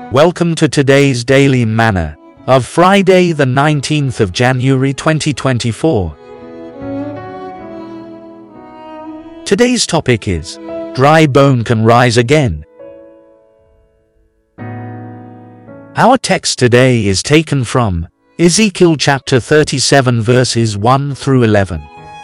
Welcome to today's Daily Manna of Friday the 19th of January 2024. Today's topic is, Dry Bone Can Rise Again. Our text today is taken from Ezekiel chapter 37 verses 1 through 11.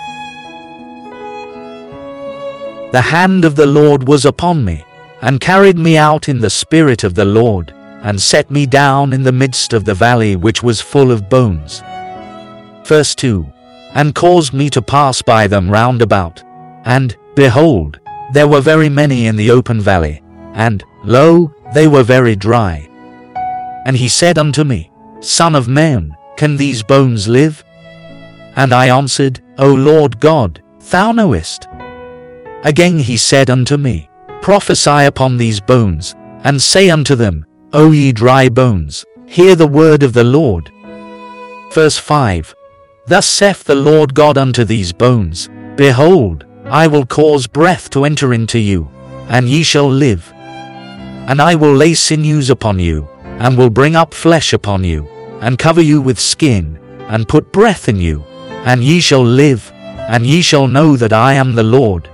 The hand of the Lord was upon me, and carried me out in the spirit of the Lord, and set me down in the midst of the valley which was full of bones. Verse 2. And caused me to pass by them round about. And, behold, there were very many in the open valley, and, lo, they were very dry. And he said unto me, Son of man, can these bones live? And I answered, O Lord God, thou knowest. Again he said unto me, Prophesy upon these bones, and say unto them, O ye dry bones, hear the word of the Lord. Verse 5. Thus saith the Lord God unto these bones, Behold, I will cause breath to enter into you, and ye shall live. And I will lay sinews upon you, and will bring up flesh upon you, and cover you with skin, and put breath in you, and ye shall live, and ye shall know that I am the Lord.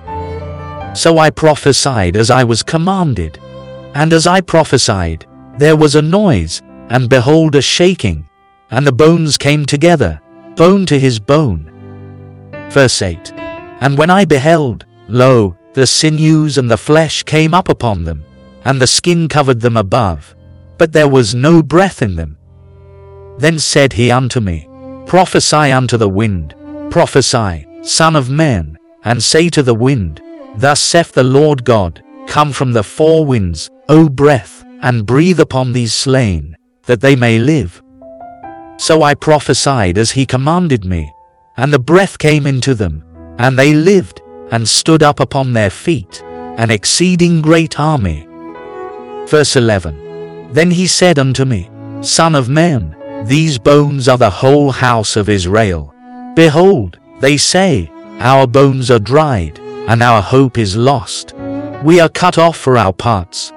So I prophesied as I was commanded. And as I prophesied, there was a noise, and behold a shaking, and the bones came together, bone to his bone. Verse 8. And when I beheld, lo, the sinews and the flesh came up upon them, and the skin covered them above, but there was no breath in them. Then said he unto me, Prophesy unto the wind, prophesy, Son of man, and say to the wind, Thus saith the Lord God, Come from the four winds, O breath, and breathe upon these slain, that they may live. So I prophesied as he commanded me, and the breath came into them, and they lived, and stood up upon their feet, an exceeding great army. Verse 11. Then he said unto me, Son of man, these bones are the whole house of Israel. Behold, they say, Our bones are dried, and our hope is lost. We are cut off for our parts.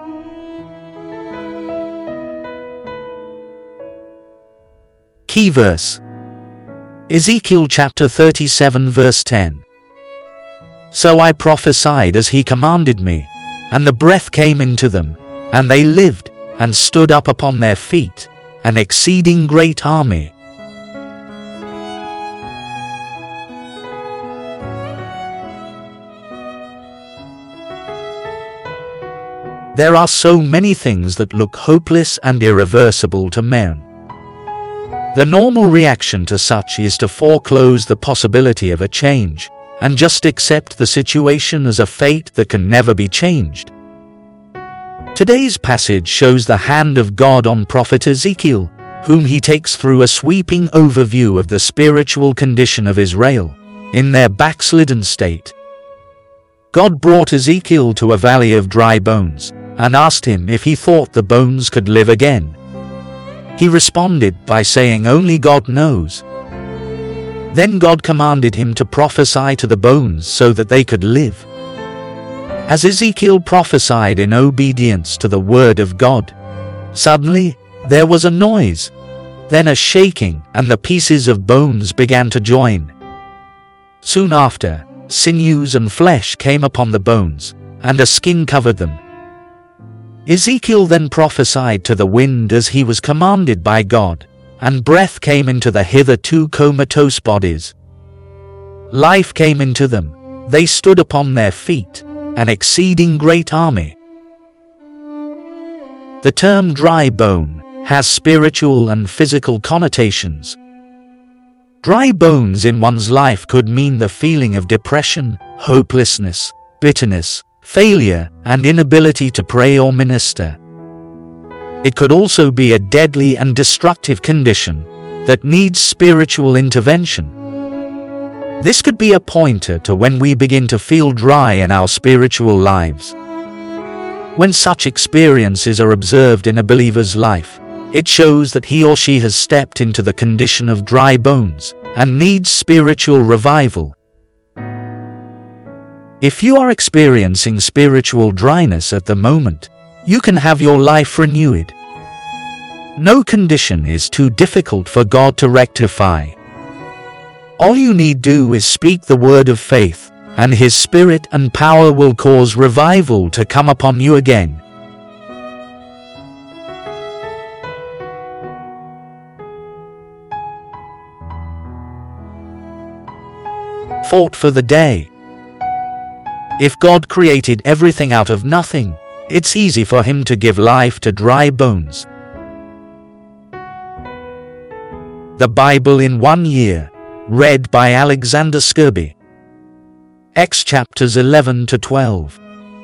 Key verse. Ezekiel chapter 37 verse 10. So I prophesied as he commanded me, and the breath came into them, and they lived, and stood up upon their feet, an exceeding great army. There are so many things that look hopeless and irreversible to man. The normal reaction to such is to foreclose the possibility of a change, and just accept the situation as a fate that can never be changed. Today's passage shows the hand of God on prophet Ezekiel, whom he takes through a sweeping overview of the spiritual condition of Israel, in their backslidden state. God brought Ezekiel to a valley of dry bones, and asked him if he thought the bones could live again. He responded by saying only God knows. Then God commanded him to prophesy to the bones so that they could live. As Ezekiel prophesied in obedience to the word of God, suddenly there was a noise, then a shaking, and the pieces of bones began to join. Soon after, sinews and flesh came upon the bones, and a skin covered them. Ezekiel then prophesied to the wind as he was commanded by God, and breath came into the hitherto comatose bodies. Life came into them, they stood upon their feet, an exceeding great army. The term dry bone has spiritual and physical connotations. Dry bones in one's life could mean the feeling of depression, hopelessness, bitterness, failure, and inability to pray or minister. It could also be a deadly and destructive condition that needs spiritual intervention. This could be a pointer to when we begin to feel dry in our spiritual lives. When such experiences are observed in a believer's life, it shows that he or she has stepped into the condition of dry bones and needs spiritual revival. If you are experiencing spiritual dryness at the moment, you can have your life renewed No condition is too difficult for God to rectify. All you need do is speak the word of faith, and His Spirit and power will cause revival to come upon you again. Thought for the day. If God created everything out of nothing, it's easy for Him to give life to dry bones. The Bible in 1 year, read by Alexander Scourby. Acts chapters 11 to 12.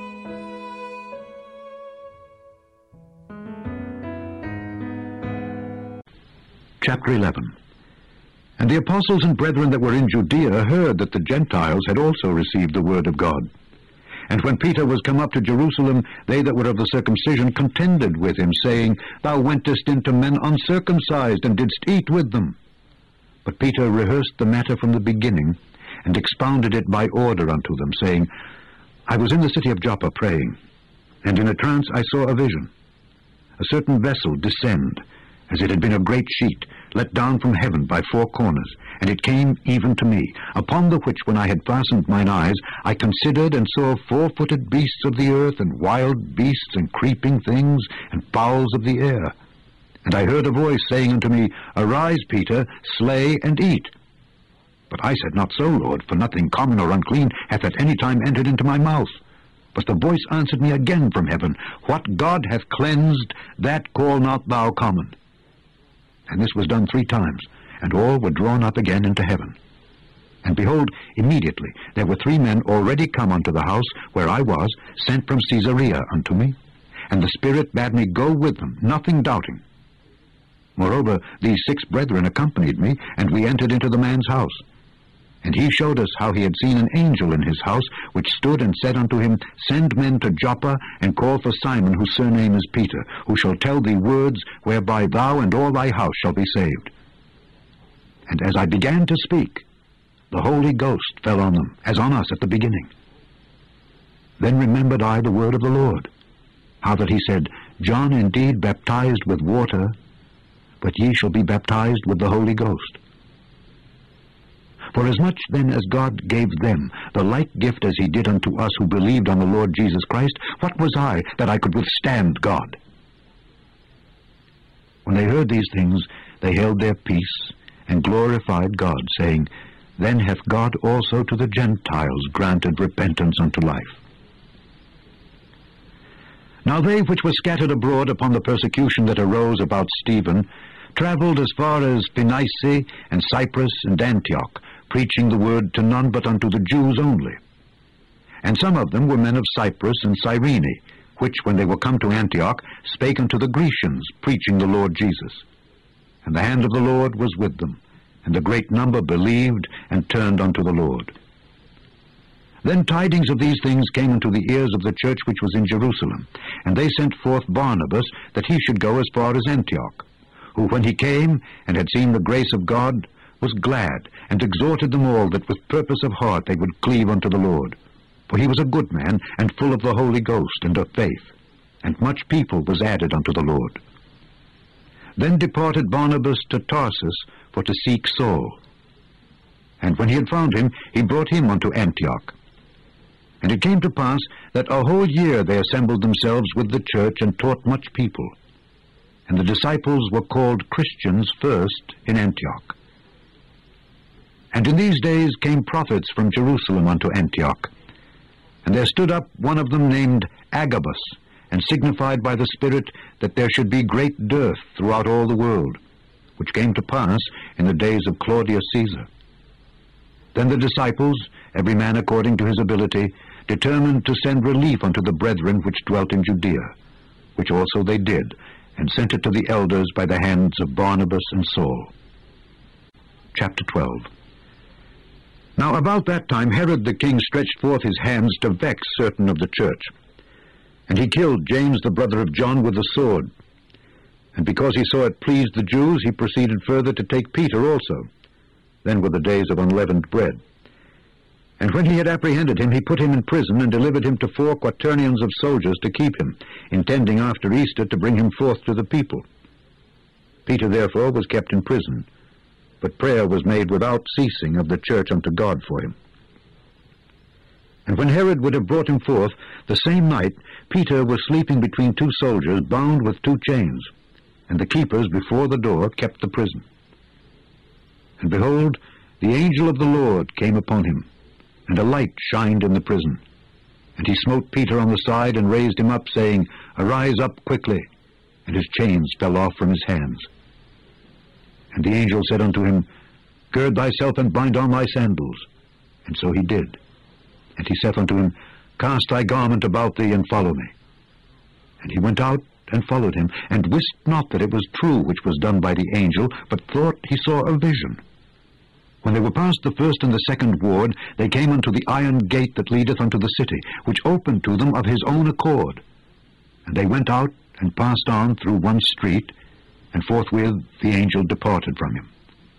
Chapter 11. And the apostles and brethren that were in Judea heard that the Gentiles had also received the word of God. And when Peter was come up to Jerusalem, they that were of the circumcision contended with him, saying, Thou wentest into men uncircumcised, and didst eat with them. But Peter rehearsed the matter from the beginning, and expounded it by order unto them, saying, I was in the city of Joppa praying, and in a trance I saw a vision, a certain vessel descend, as it had been a great sheet, let down from heaven by 4 corners, and it came even to me, upon the which when I had fastened mine eyes, I considered and saw 4-footed beasts of the earth, and wild beasts, and creeping things, and fowls of the air. And I heard a voice saying unto me, Arise, Peter, slay and eat. But I said, Not so, Lord, for nothing common or unclean hath at any time entered into my mouth. But the voice answered me again from heaven, What God hath cleansed, that call not thou common. And this was done 3 times, and all were drawn up again into heaven. And behold, immediately there were 3 men already come unto the house where I was, sent from Caesarea unto me, and the Spirit bade me go with them, nothing doubting. Moreover, these 6 brethren accompanied me, and we entered into the man's house. And he showed us how he had seen an angel in his house, which stood and said unto him, Send men to Joppa, and call for Simon, whose surname is Peter, who shall tell thee words whereby thou and all thy house shall be saved. And as I began to speak, the Holy Ghost fell on them, as on us at the beginning. Then remembered I the word of the Lord, how that he said, John indeed baptized with water, but ye shall be baptized with the Holy Ghost. For as much then as God gave them the like gift as he did unto us who believed on the Lord Jesus Christ, what was I that I could withstand God? When they heard these things, they held their peace, and glorified God, saying, Then hath God also to the Gentiles granted repentance unto life. Now they which were scattered abroad upon the persecution that arose about Stephen travelled as far as Phoenice and Cyprus and Antioch, preaching the word to none but unto the Jews only. And some of them were men of Cyprus and Cyrene, which, when they were come to Antioch, spake unto the Grecians, preaching the Lord Jesus. And the hand of the Lord was with them, and a great number believed and turned unto the Lord. Then tidings of these things came unto the ears of the church which was in Jerusalem, and they sent forth Barnabas, that he should go as far as Antioch, who, when he came and had seen the grace of God, was glad, and exhorted them all that with purpose of heart they would cleave unto the Lord. For he was a good man, and full of the Holy Ghost and of faith, and much people was added unto the Lord. Then departed Barnabas to Tarsus for to seek Saul. And when he had found him, he brought him unto Antioch. And it came to pass that a whole year they assembled themselves with the church, and taught much people. And the disciples were called Christians first in Antioch. And in these days came prophets from Jerusalem unto Antioch. And there stood up one of them named Agabus, and signified by the Spirit that there should be great dearth throughout all the world, which came to pass in the days of Claudius Caesar. Then the disciples, every man according to his ability, determined to send relief unto the brethren which dwelt in Judea, which also they did, and sent it to the elders by the hands of Barnabas and Saul. Chapter 12. Now about that time Herod the king stretched forth his hands to vex certain of the church. And he killed James the brother of John with the sword. And because he saw it pleased the Jews, he proceeded further to take Peter also. Then were the days of unleavened bread. And when he had apprehended him, he put him in prison, and delivered him to 4 quaternions of soldiers to keep him, intending after Easter to bring him forth to the people. Peter therefore was kept in prison, but prayer was made without ceasing of the church unto God for him. And when Herod would have brought him forth, the same night Peter was sleeping between two soldiers, bound with two chains, and the keepers before the door kept the prison. And behold, the angel of the Lord came upon him, and a light shined in the prison. And he smote Peter on the side, and raised him up, saying, Arise up quickly. And his chains fell off from his hands. And the angel said unto him, Gird thyself, and bind on thy sandals. And so he did. And he saith unto him, Cast thy garment about thee, and follow me. And he went out, and followed him, and wist not that it was true which was done by the angel, but thought he saw a vision. When they were past the first and the second ward, they came unto the iron gate that leadeth unto the city, which opened to them of his own accord. And they went out, and passed on through one street, and forthwith the angel departed from him.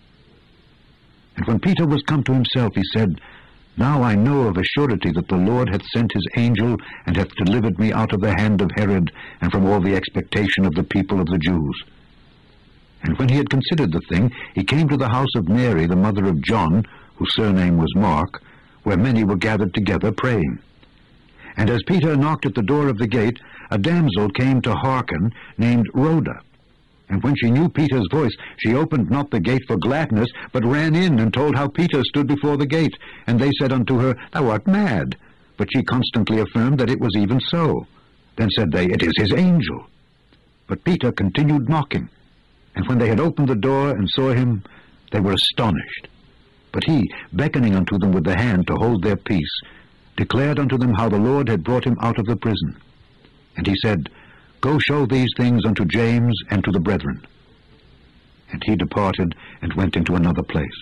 And when Peter was come to himself, he said, Now I know of a surety that the Lord hath sent his angel, and hath delivered me out of the hand of Herod, and from all the expectation of the people of the Jews. And when he had considered the thing, he came to the house of Mary, the mother of John, whose surname was Mark, where many were gathered together praying. And as Peter knocked at the door of the gate, a damsel came to hearken, named Rhoda. And when she knew Peter's voice, she opened not the gate for gladness, but ran in, and told how Peter stood before the gate. And they said unto her, Thou art mad. But she constantly affirmed that it was even so. Then said they, It is his angel. But Peter continued knocking. And when they had opened the door and saw him, they were astonished. But he, beckoning unto them with the hand to hold their peace, declared unto them how the Lord had brought him out of the prison. And he said, Go show these things unto James and to the brethren. And he departed and went into another place.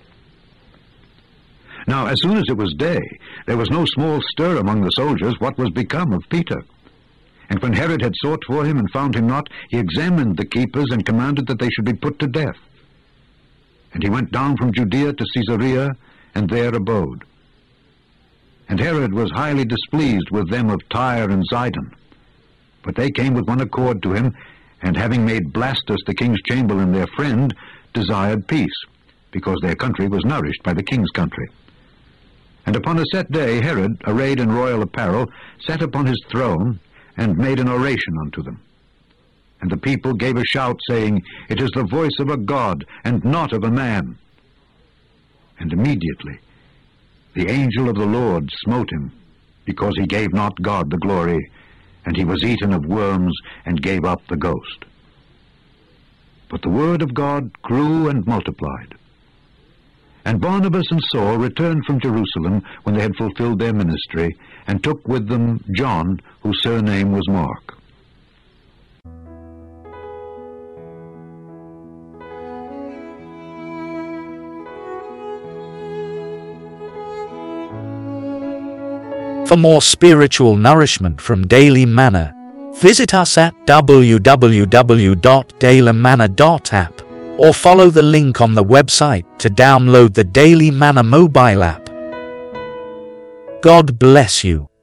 Now as soon as it was day, there was no small stir among the soldiers what was become of Peter. And when Herod had sought for him and found him not, he examined the keepers and commanded that they should be put to death. And he went down from Judea to Caesarea, and there abode. And Herod was highly displeased with them of Tyre and Zidon. But they came with one accord to him, and having made Blastus the king's chamberlain their friend, desired peace, because their country was nourished by the king's country. And upon a set day Herod, arrayed in royal apparel, sat upon his throne, and made an oration unto them. And the people gave a shout, saying, It is the voice of a God, and not of a man. And immediately the angel of the Lord smote him, because he gave not God the glory, and he was eaten of worms, and gave up the ghost. But the word of God grew and multiplied. And Barnabas and Saul returned from Jerusalem when they had fulfilled their ministry, and took with them John, whose surname was Mark. For more spiritual nourishment from Daily Manna, visit us at www.dailymanna.app or follow the link on the website to download the Daily Manna mobile app. God bless you.